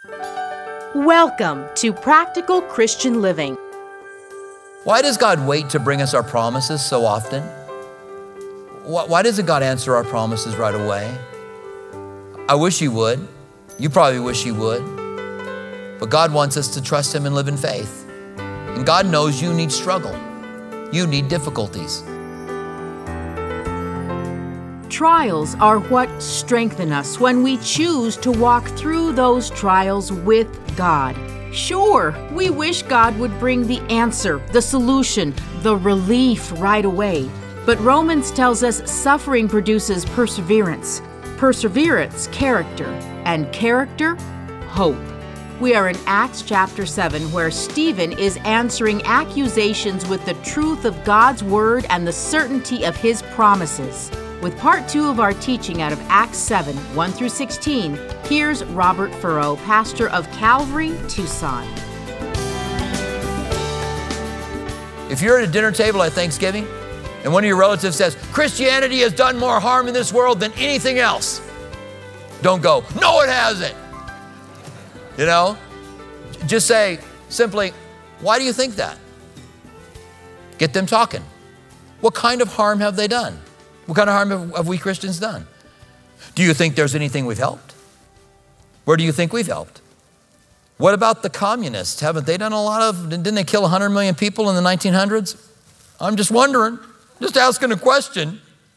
Welcome to Practical Christian Living. Why does God wait to bring us our promises so often? Why doesn't God answer our promises right away? I wish He would. You probably wish He would. But God wants us to trust Him and live in faith. And God knows you need struggle. You need difficulties. Trials are what strengthen us when we choose to walk through those trials with God. Sure, we wish God would bring the answer, the solution, the relief right away. But Romans tells us suffering produces perseverance, perseverance, character, and character, hope. We are in Acts chapter 7, where Stephen is answering accusations with the truth of God's word and the certainty of His promises. With part 2 of our teaching out of Acts 7, 1 through 16, here's Robert Furrow, pastor of Calvary, Tucson. If you're at a dinner table at Thanksgiving and one of your relatives says, Christianity has done more harm in this world than anything else, don't go, no, it hasn't. You know, just say simply, why do you think that? Get them talking. What kind of harm have they done? What kind of harm have we Christians done? Do you think there's anything we've helped? Where do you think we've helped? What about the communists? Haven't they done a lot of, didn't they kill 100 million people in the 1900s? I'm just wondering, just asking a question.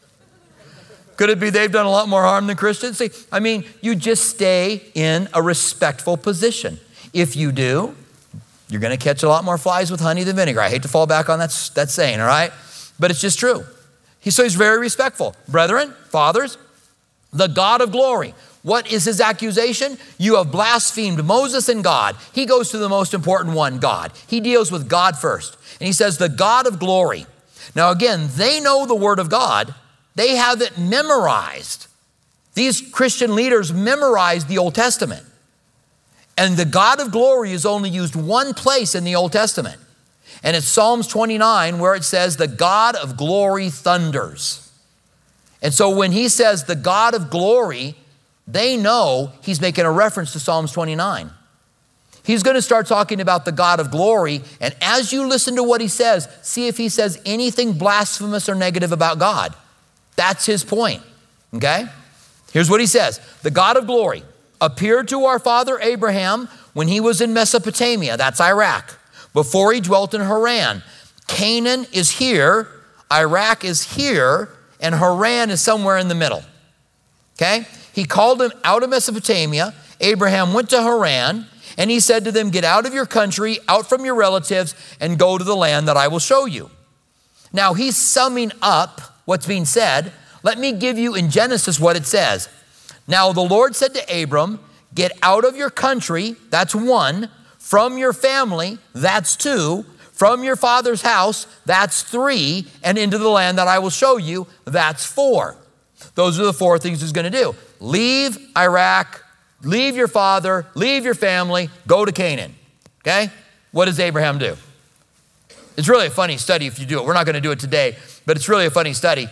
Could it be they've done a lot more harm than Christians? See, I mean, you just stay in a respectful position. If you do, you're going to catch a lot more flies with honey than vinegar. I hate to fall back on that saying, all right? But it's just true. So he's very respectful. Brethren, fathers, the God of glory. What is his accusation? You have blasphemed Moses and God. He goes to the most important one, God. He deals with God first. And he says, the God of glory. Now again, they know the word of God. They have it memorized. These Christian leaders memorized the Old Testament. And the God of glory is only used one place in the Old Testament. And it's Psalms 29 where it says, the God of glory thunders. And so when he says the God of glory, they know he's making a reference to Psalms 29. He's going to start talking about the God of glory. And as you listen to what he says, see if he says anything blasphemous or negative about God. That's his point, okay? Here's what he says. The God of glory appeared to our father Abraham when he was in Mesopotamia, that's Iraq, before he dwelt in Haran. Canaan is here, Iraq is here, and Haran is somewhere in the middle, okay? He called him out of Mesopotamia. Abraham went to Haran, and he said to them, get out of your country, out from your relatives, and go to the land that I will show you. Now he's summing up what's being said. Let me give you in Genesis what it says. Now the Lord said to Abram, get out of your country, that's 1, from your family, that's 2, from your father's house, that's 3, and into the land that I will show you, that's 4. Those are the 4 things he's going to do. Leave Iraq, leave your father, leave your family, go to Canaan, okay? What does Abraham do? It's really a funny study if you do it. We're not going to do it today, but it's really a funny study.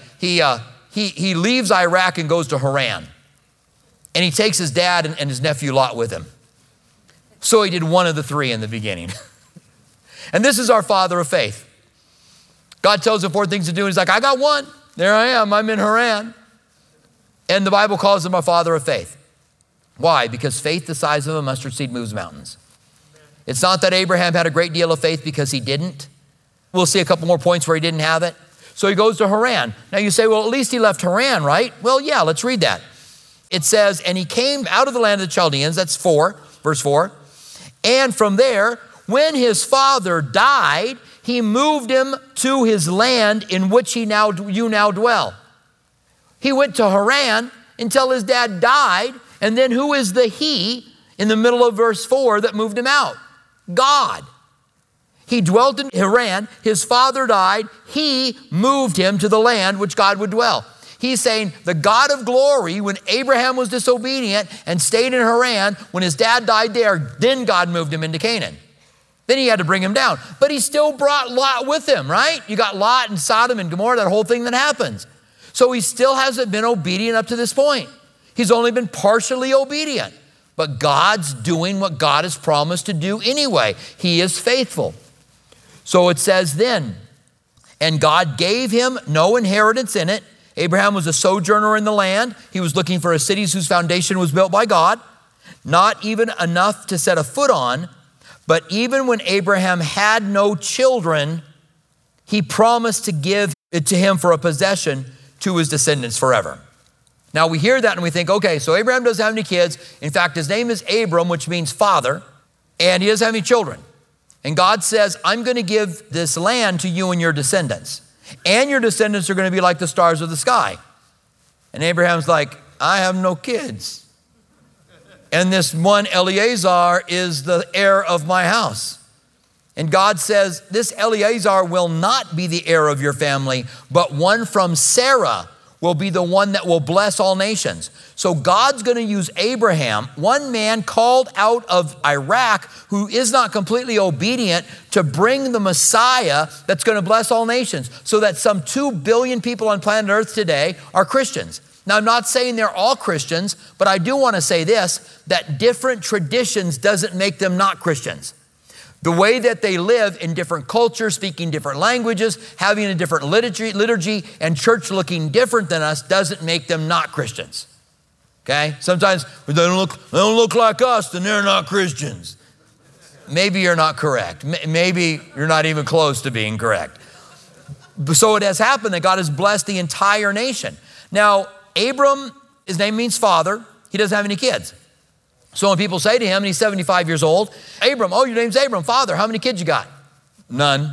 He leaves Iraq and goes to Haran. And he takes his dad and his nephew Lot with him. So he did one of the 3 in the beginning. And this is our father of faith. God tells him 4 things to do. And he's like, I got 1. There I am. I'm in Haran. And the Bible calls him our father of faith. Why? Because faith the size of a mustard seed moves mountains. It's not that Abraham had a great deal of faith because he didn't. We'll see a couple more points where he didn't have it. So he goes to Haran. Now you say, well, at least he left Haran, right? Well, yeah, let's read that. It says, and he came out of the land of the Chaldeans, that's 4, verse 4. And from there, when his father died, he moved him to his land in which you now dwell. He went to Haran until his dad died. And then who is the he in the middle of verse 4 that moved him out? God. He dwelt in Haran. His father died. He moved him to the land which God would dwell. He's saying the God of glory, when Abraham was disobedient and stayed in Haran, when his dad died there, then God moved him into Canaan. Then he had to bring him down. But he still brought Lot with him, right? You got Lot and Sodom and Gomorrah, that whole thing that happens. So he still hasn't been obedient up to this point. He's only been partially obedient. But God's doing what God has promised to do anyway. He is faithful. So it says then, and God gave him no inheritance in it. Abraham was a sojourner in the land. He was looking for a city whose foundation was built by God, not even enough to set a foot on. But even when Abraham had no children, he promised to give it to him for a possession to his descendants forever. Now we hear that and we think, okay, so Abraham doesn't have any kids. In fact, his name is Abram, which means father, and he doesn't have any children. And God says, I'm going to give this land to you and your descendants. And your descendants are going to be like the stars of the sky. And Abraham's like, I have no kids. And this one Eliezer is the heir of my house. And God says, this Eliezer will not be the heir of your family, but one from Sarah will be the one that will bless all nations. So God's going to use Abraham, one man called out of Iraq who is not completely obedient, to bring the Messiah that's going to bless all nations, so that some 2 billion people on planet Earth today are Christians. Now, I'm not saying they're all Christians, but I do want to say this, that different traditions doesn't make them not Christians. The way that they live in different cultures, speaking different languages, having a different liturgy, and church looking different than us doesn't make them not Christians. Okay? Sometimes they don't look like us, then they're not Christians. Maybe you're not correct. Maybe you're not even close to being correct. So it has happened that God has blessed the entire nation. Now, Abram, his name means father. He doesn't have any kids. So when people say to him, and he's 75 years old, Abram, oh, your name's Abram, father, how many kids you got? None.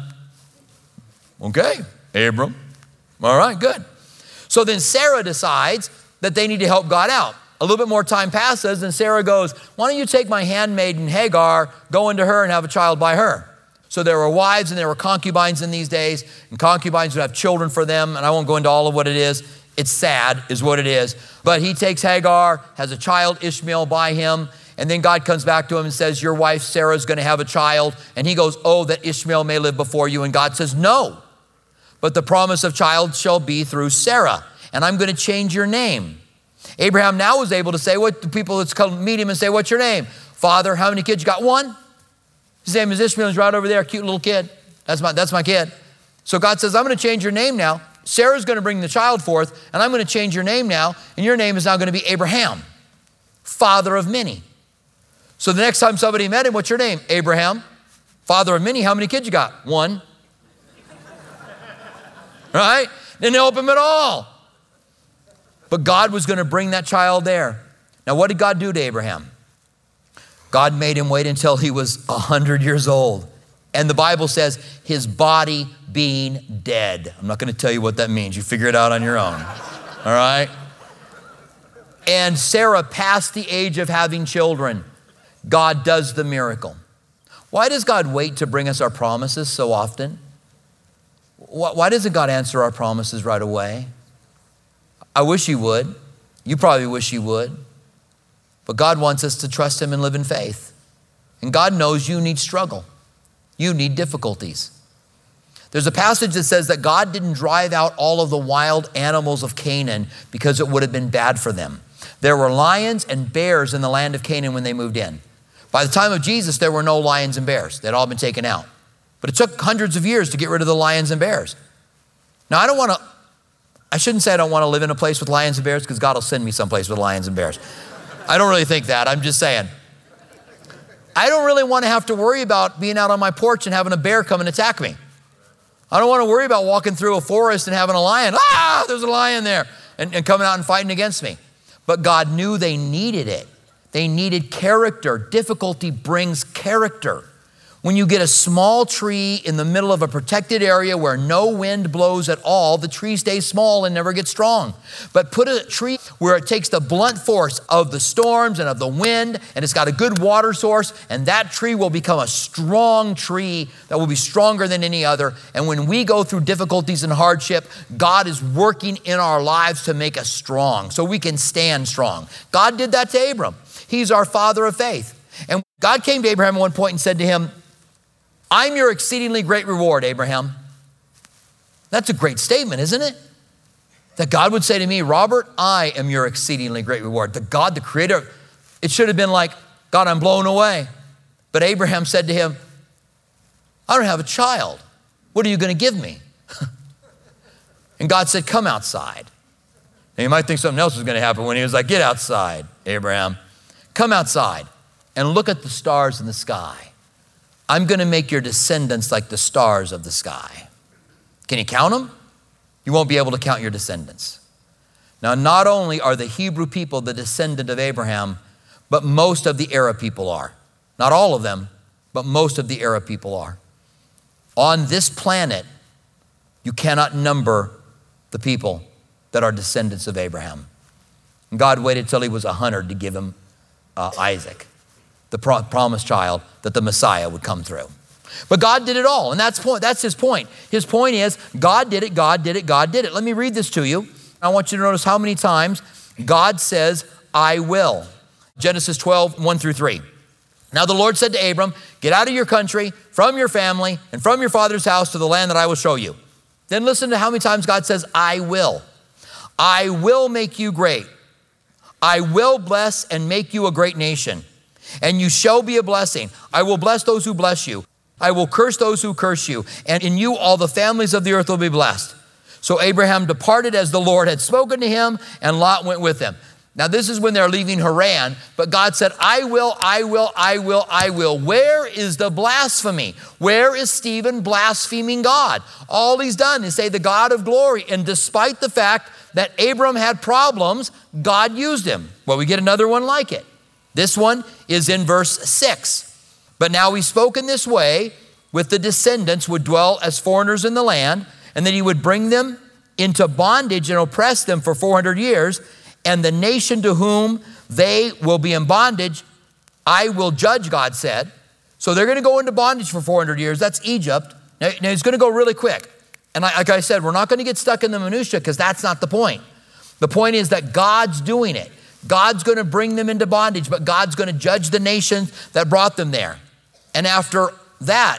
Okay, Abram. All right, good. So then Sarah decides that they need to help God out. A little bit more time passes, and Sarah goes, why don't you take my handmaiden Hagar, go into her and have a child by her? So there were wives and there were concubines in these days, and concubines would have children for them, and I won't go into all of what it is. It's sad is what it is. But he takes Hagar, has a child, Ishmael, by him. And then God comes back to him and says, your wife Sarah is going to have a child. And he goes, oh, that Ishmael may live before you. And God says, no. But the promise of child shall be through Sarah. And I'm going to change your name. Abraham now was able to say, what the people that's come meet him and say, what's your name? Father, how many kids you got? One. His name is Ishmael. He's right over there, cute little kid. That's my kid. So God says, I'm going to change your name now. Sarah's going to bring the child forth, and I'm going to change your name now, and your name is now going to be Abraham, father of many. So the next time somebody met him, what's your name? Abraham, father of many. How many kids you got? One. Right? Didn't help him at all. But God was going to bring that child there. Now, what did God do to Abraham? God made him wait until he was 100 years old. And the Bible says his body being dead. I'm not going to tell you what that means. You figure it out on your own. All right? And Sarah passed the age of having children. God does the miracle. Why does God wait to bring us our promises so often? Why doesn't God answer our promises right away? I wish he would. You probably wish he would. But God wants us to trust him and live in faith. And God knows you need struggle. You need difficulties. There's a passage that says that God didn't drive out all of the wild animals of Canaan because it would have been bad for them. There were lions and bears in the land of Canaan when they moved in. By the time of Jesus, there were no lions and bears. They'd all been taken out. But it took hundreds of years to get rid of the lions and bears. Now, I shouldn't say I don't want to live in a place with lions and bears, because God will send me someplace with lions and bears. I don't really think that. I'm just saying. I don't really want to have to worry about being out on my porch and having a bear come and attack me. I don't want to worry about walking through a forest and having a lion. There's a lion there, and coming out and fighting against me. But God knew they needed it. They needed character. Difficulty brings character. When you get a small tree in the middle of a protected area where no wind blows at all, the tree stays small and never gets strong. But put a tree where it takes the blunt force of the storms and of the wind, and it's got a good water source, and that tree will become a strong tree that will be stronger than any other. And when we go through difficulties and hardship, God is working in our lives to make us strong so we can stand strong. God did that to Abram. He's our father of faith. And God came to Abraham at one point and said to him, I'm your exceedingly great reward, Abraham. That's a great statement, isn't it? That God would say to me, Robert, I am your exceedingly great reward. The God, the creator It should have been like, God, I'm blown away. But Abraham said to him, I don't have a child. What are you going to give me? And God said, come outside. And you might think something else was going to happen when he was like, get outside, Abraham. Come outside and look at the stars in the sky. I'm going to make your descendants like the stars of the sky. Can you count them? You won't be able to count your descendants. Now, not only are the Hebrew people the descendant of Abraham, but most of the Arab people are. Not all of them, but most of the Arab people are. On this planet, you cannot number the people that are descendants of Abraham. And God waited till he was 100 to give him Isaac, the promised child that the Messiah would come through. But God did it all, and that's his point. His point is, God did it, God did it, God did it. Let me read this to you. I want you to notice how many times God says, I will. Genesis 12, 1 through 3. Now the Lord said to Abram, get out of your country, from your family, and from your father's house to the land that I will show you. Then listen to how many times God says, I will. I will make you great. I will bless and make you a great nation. And you shall be a blessing. I will bless those who bless you. I will curse those who curse you. And in you all the families of the earth will be blessed. So Abraham departed as the Lord had spoken to him, and Lot went with him. Now this is when they're leaving Haran, but God said, I will, I will, I will, I will. Where is the blasphemy? Where is Stephen blaspheming God? All he's done is say the God of glory. And despite the fact that Abram had problems, God used him. Well, we get another one like it. This one is in verse 6. But now he spoke in this way, with the descendants would dwell as foreigners in the land, and that he would bring them into bondage and oppress them for 400 years. And the nation to whom they will be in bondage, I will judge, God said. So they're going to go into bondage for 400 years. That's Egypt. Now it's going to go really quick. And like I said, we're not going to get stuck in the minutia because that's not the point. The point is that God's doing it. God's going to bring them into bondage, but God's going to judge the nations that brought them there. And after that,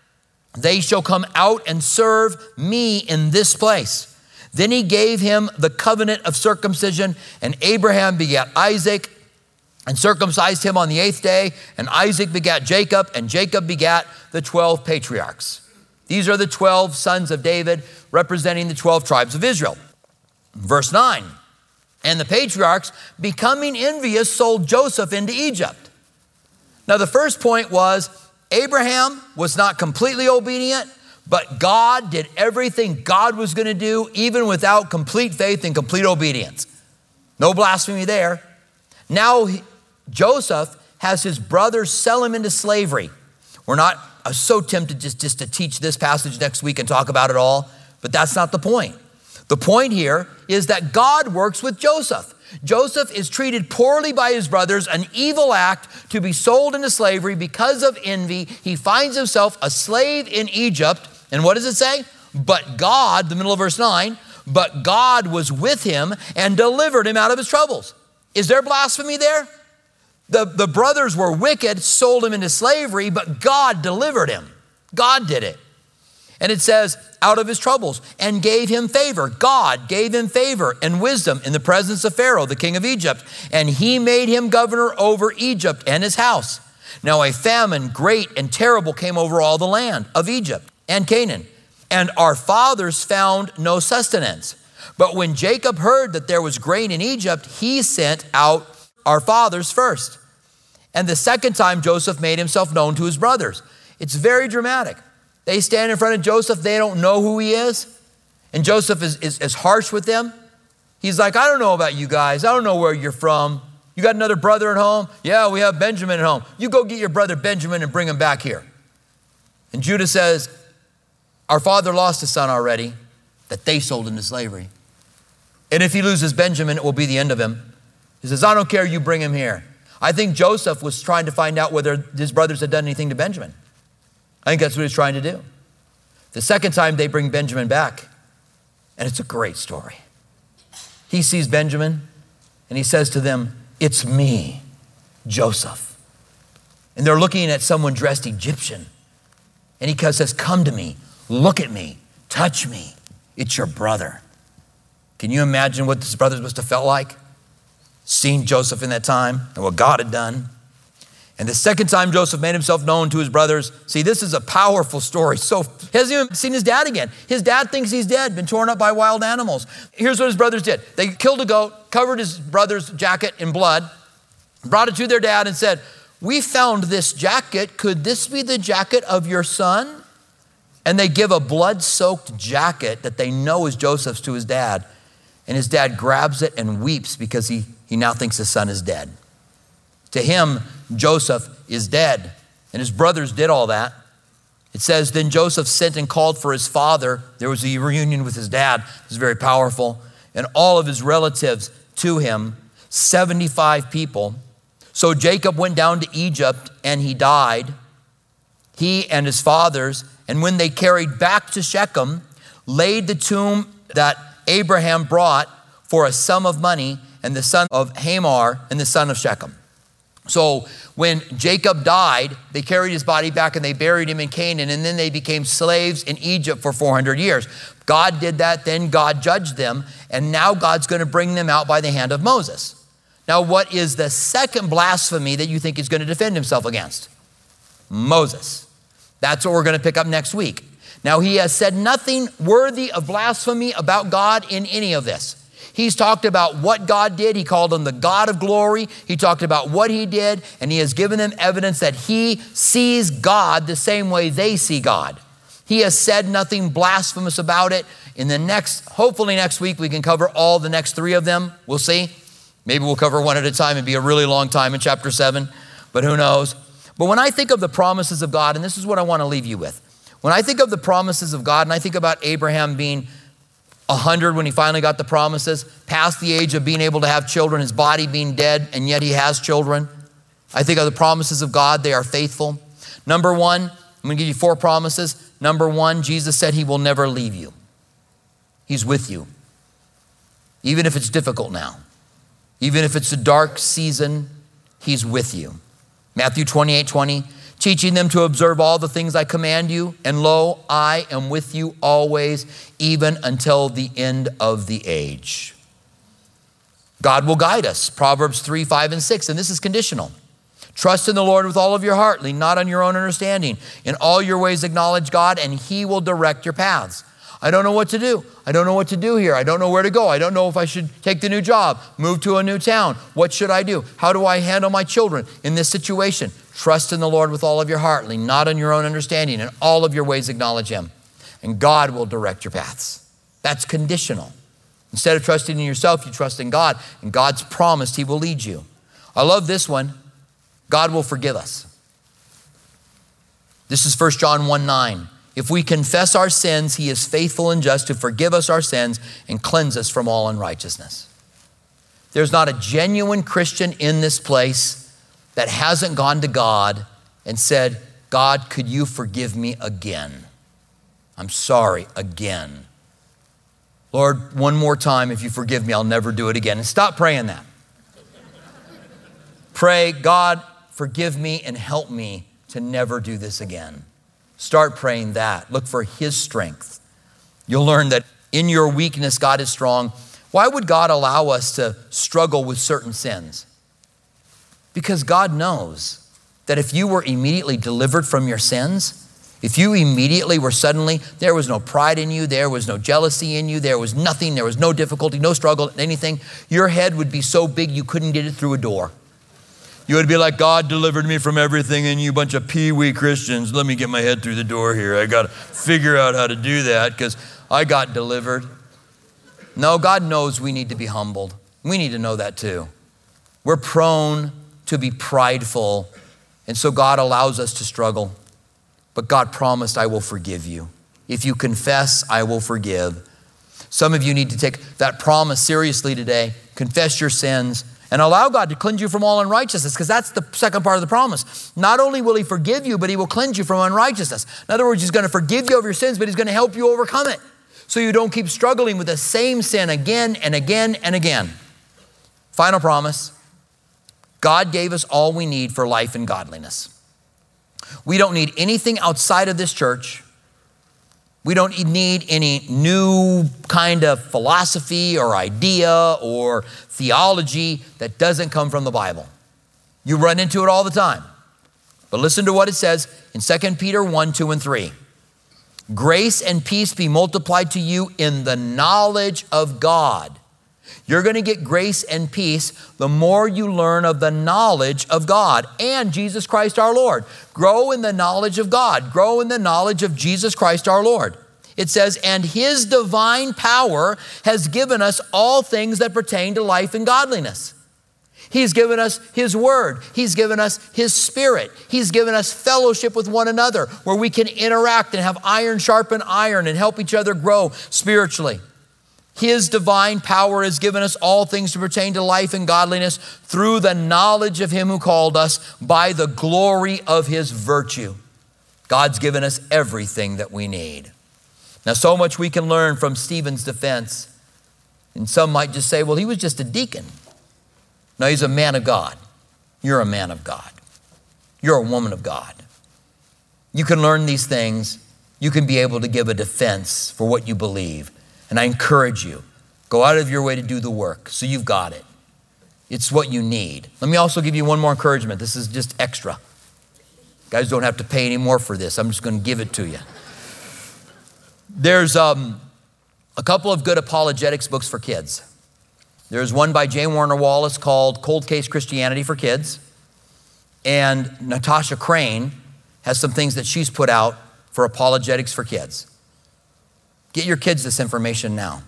they shall come out and serve me in this place. Then he gave him the covenant of circumcision, and Abraham begat Isaac and circumcised him on the 8th day, and Isaac begat Jacob, and Jacob begat the 12 patriarchs. These are the 12 sons of David representing the 12 tribes of Israel. Verse 9, and the patriarchs, becoming envious, sold Joseph into Egypt. Now the first point was Abraham was not completely obedient, but God did everything God was going to do, even without complete faith and complete obedience. No blasphemy there. Now Joseph has his brothers sell him into slavery. We're not so tempted just to teach this passage next week and talk about it all, but that's not the point. The point here is that God works with Joseph. Joseph is treated poorly by his brothers, an evil act to be sold into slavery because of envy. He finds himself a slave in Egypt. And what does it say? But God, the middle of verse 9, but God was with him and delivered him out of his troubles. Is there blasphemy there? The brothers were wicked, sold him into slavery, but God delivered him. God did it. And it says, out of his troubles, and gave him favor. God gave him favor and wisdom in the presence of Pharaoh, the king of Egypt. And he made him governor over Egypt and his house. Now a famine great and terrible came over all the land of Egypt and Canaan. And our fathers found no sustenance. But when Jacob heard that there was grain in Egypt, he sent out our fathers first. And the second time Joseph made himself known to his brothers. It's very dramatic. They stand in front of Joseph. They don't know who he is. And Joseph is harsh with them. He's like, I don't know about you guys. I don't know where you're from. You got another brother at home? Yeah, we have Benjamin at home. You go get your brother Benjamin and bring him back here. And Judah says, our father lost a son already that they sold into slavery. And if he loses Benjamin, it will be the end of him. He says, I don't care, you bring him here. I think Joseph was trying to find out whether his brothers had done anything to Benjamin. I think that's what he's trying to do. The second time they bring Benjamin back, and it's a great story. He sees Benjamin and he says to them, it's me, Joseph. And they're looking at someone dressed Egyptian. And he says, come to me, look at me, touch me. It's your brother. Can you imagine what this brother must have felt like? seen Joseph in that time and what God had done. And the second time Joseph made himself known to his brothers. See, this is a powerful story. So he hasn't even seen his dad again. His dad thinks he's dead, been torn up by wild animals. Here's what his brothers did. They killed a goat, covered his brother's jacket in blood, brought it to their dad and said, "We found this jacket. Could this be the jacket of your son?" And they give a blood-soaked jacket that they know is Joseph's to his dad. And his dad grabs it and weeps because he now thinks his son is dead. To him, Joseph is dead. And his brothers did all that. It says, then Joseph sent and called for his father. There was a reunion with his dad. It was very powerful. And all of his relatives to him, 75 people. So Jacob went down to Egypt and he died, he and his fathers. And when they carried back to Shechem, laid the tomb that Abraham brought for a sum of money, and the son of Hamor and the son of Shechem. So when Jacob died, they carried his body back and they buried him in Canaan, and then they became slaves in Egypt for 400 years. God did that, then God judged them, and now God's going to bring them out by the hand of Moses. Now, what is the second blasphemy that you think he's going to defend himself against? Moses. That's what we're going to pick up next week. Now, he has said nothing worthy of blasphemy about God in any of this. He's talked about what God did. He called him the God of glory. He talked about what he did, and he has given them evidence that he sees God the same way they see God. He has said nothing blasphemous about it. Hopefully next week, we can cover all the next three of them. We'll see. Maybe we'll cover one at a time. It'd be a really long time in chapter 7, but who knows? But when I think of the promises of God, and this is what I want to leave you with. When I think of the promises of God, and I think about Abraham being 100 when he finally got the promises, past the age of being able to have children, his body being dead, and yet he has children. I think of the promises of God. They are faithful. Number one, I'm going to give you 4 promises. Number 1, Jesus said he will never leave you. He's with you. Even if it's difficult now. Even if it's a dark season, he's with you. Matthew 28:20, teaching them to observe all the things I command you, and lo, I am with you always, even until the end of the age. God will guide us. Proverbs 3:5 and 6, and this is conditional. Trust in the Lord with all of your heart, lean not on your own understanding. In all your ways acknowledge God, and he will direct your paths. I don't know what to do. I don't know what to do here. I don't know where to go. I don't know if I should take the new job, move to a new town. What should I do? How do I handle my children in this situation? Trust in the Lord with all of your heart. Lean not on your own understanding. In all of your ways acknowledge him. And God will direct your paths. That's conditional. Instead of trusting in yourself, you trust in God. And God's promised he will lead you. I love this one. God will forgive us. This is 1 John 1:9. If we confess our sins, he is faithful and just to forgive us our sins and cleanse us from all unrighteousness. There's not a genuine Christian in this place that hasn't gone to God and said, God, could you forgive me again? I'm sorry again. Lord, one more time, if you forgive me, I'll never do it again. And stop praying that. Pray, God, forgive me and help me to never do this again. Start praying that. Look for his strength. You'll learn that in your weakness, God is strong. Why would God allow us to struggle with certain sins? Because God knows that if you were immediately delivered from your sins, if you immediately were suddenly, there was no pride in you, there was no jealousy in you, there was nothing, there was no difficulty, no struggle, anything, your head would be so big you couldn't get it through a door. You would be like, God delivered me from everything, and you bunch of pee-wee Christians, let me get my head through the door here. I got to figure out how to do that because I got delivered. No, God knows we need to be humbled. We need to know that too. We're prone to be prideful, and so God allows us to struggle. But God promised, I will forgive you. If you confess, I will forgive. Some of you need to take that promise seriously today. Confess your sins and allow God to cleanse you from all unrighteousness, because that's the second part of the promise. Not only will he forgive you, but he will cleanse you from unrighteousness. In other words, he's going to forgive you of your sins, but he's going to help you overcome it so you don't keep struggling with the same sin again and again and again. Final promise. God gave us all we need for life and godliness. We don't need anything outside of this church. We don't need any new kind of philosophy or idea or theology that doesn't come from the Bible. You run into it all the time. But listen to what it says in 2 Peter 1, 2, and 3. Grace and peace be multiplied to you in the knowledge of God. You're going to get grace and peace the more you learn of the knowledge of God and Jesus Christ our Lord. Grow in the knowledge of God. Grow in the knowledge of Jesus Christ our Lord. It says, and his divine power has given us all things that pertain to life and godliness. He's given us his word. He's given us his spirit. He's given us fellowship with one another where we can interact and have iron sharpen iron and help each other grow spiritually. His divine power has given us all things to pertain to life and godliness through the knowledge of him who called us by the glory of his virtue. God's given us everything that we need. Now, so much we can learn from Stephen's defense. And some might just say, well, he was just a deacon. No, he's a man of God. You're a man of God. You're a woman of God. You can learn these things. You can be able to give a defense for what you believe. And I encourage you, go out of your way to do the work so you've got it. It's what you need. Let me also give you one more encouragement. This is just extra. You guys don't have to pay any more for this. I'm just going to give it to you. There's a couple of good apologetics books for kids. There's one by J. Warner Wallace called Cold Case Christianity for Kids. And Natasha Crane has some things that she's put out for apologetics for kids. Get your kids this information now.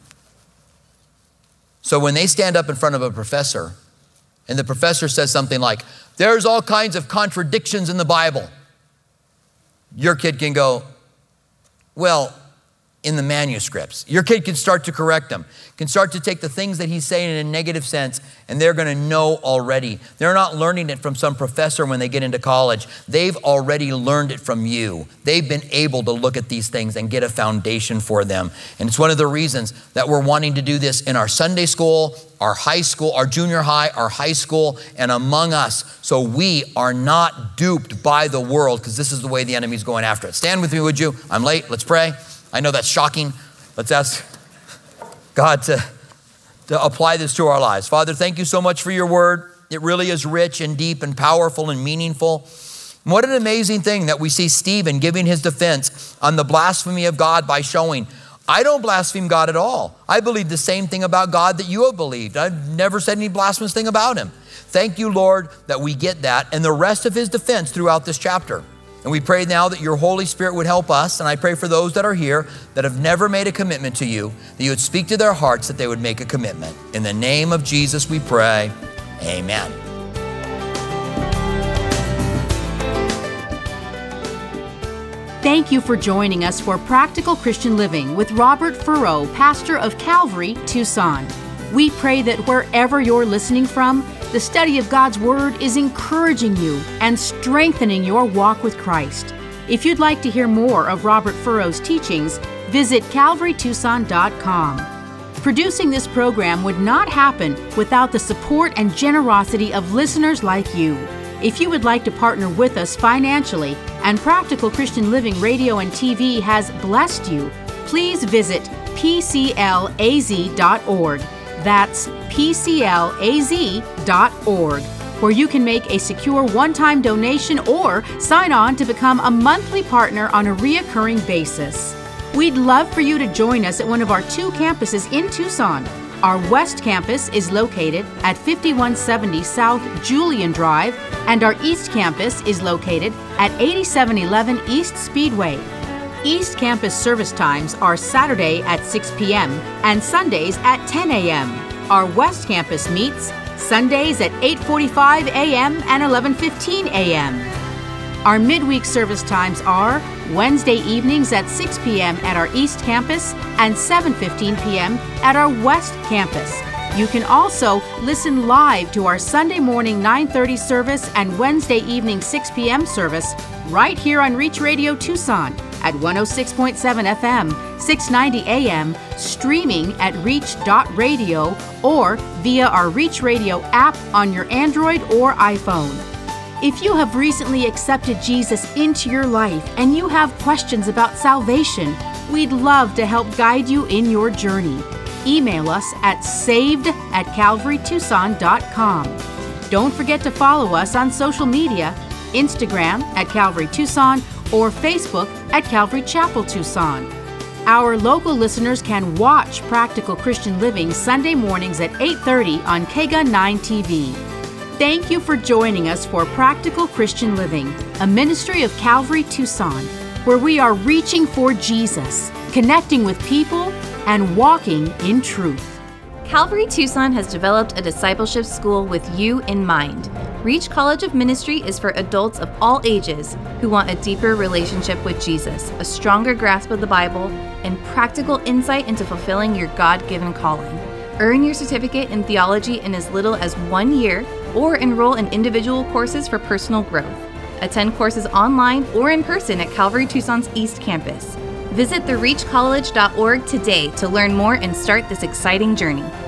So when they stand up in front of a professor and the professor says something like, there's all kinds of contradictions in the Bible, your kid can go, well, in the manuscripts. Your kid can start to correct them, can start to take the things that he's saying in a negative sense, and they're going to know already. They're not learning it from some professor when they get into college. They've already learned it from you. They've been able to look at these things and get a foundation for them. And it's one of the reasons that we're wanting to do this in our Sunday school, our high school, our junior high, our high school, and among us, so we are not duped by the world, because this is the way the enemy's going after it. Stand with me, would you? I'm late. Let's pray. I know that's shocking. Let's ask God to apply this to our lives. Father, thank you so much for your word. It really is rich and deep and powerful and meaningful. And what an amazing thing that we see Stephen giving his defense on the blasphemy of God by showing, I don't blaspheme God at all. I believe the same thing about God that you have believed. I've never said any blasphemous thing about him. Thank you, Lord, that we get that and the rest of his defense throughout this chapter. And we pray now that your Holy Spirit would help us. And I pray for those that are here that have never made a commitment to you, that you would speak to their hearts, that they would make a commitment. In the name of Jesus, we pray. Amen. Thank you for joining us for Practical Christian Living with Robert Furrow, pastor of Calvary, Tucson. We pray that wherever you're listening from, the study of God's Word is encouraging you and strengthening your walk with Christ. If you'd like to hear more of Robert Furrow's teachings, visit calvarytucson.com. Producing this program would not happen without the support and generosity of listeners like you. If you would like to partner with us financially and Practical Christian Living Radio and TV has blessed you, please visit pclaz.org. That's pclaz.org, where you can make a secure one-time donation or sign on to become a monthly partner on a reoccurring basis. We'd love for you to join us at one of our 2 campuses in Tucson. Our West Campus is located at 5170 South Julian Drive, and our East Campus is located at 8711 East Speedway. East Campus service times are Saturday at 6 p.m. and Sundays at 10 a.m. Our West Campus meets Sundays at 8:45 a.m. and 11:15 a.m. Our midweek service times are Wednesday evenings at 6 p.m. at our East Campus and 7:15 p.m. at our West Campus. You can also listen live to our Sunday morning 9:30 service and Wednesday evening 6 p.m. service right here on Reach Radio Tucson at 106.7 FM, 690 AM, streaming at reach.radio or via our Reach Radio app on your Android or iPhone. If you have recently accepted Jesus into your life and you have questions about salvation, We'd love to help guide you in your journey. Email us at saved@calvarytucson.com. Don't forget to follow us on social media, Instagram at Calvary Tucson or Facebook at Calvary Chapel Tucson. Our local listeners can watch Practical Christian Living Sunday mornings at 8:30 on KGUN 9 TV. Thank you for joining us for Practical Christian Living, a ministry of Calvary Tucson, where we are reaching for Jesus, connecting with people, and walking in truth. Calvary Tucson has developed a discipleship school with you in mind. Reach College of Ministry is for adults of all ages who want a deeper relationship with Jesus, a stronger grasp of the Bible, and practical insight into fulfilling your God-given calling. Earn your certificate in theology in as little as 1 year, or enroll in individual courses for personal growth. Attend courses online or in person at Calvary Tucson's East Campus. Visit thereachcollege.org today to learn more and start this exciting journey.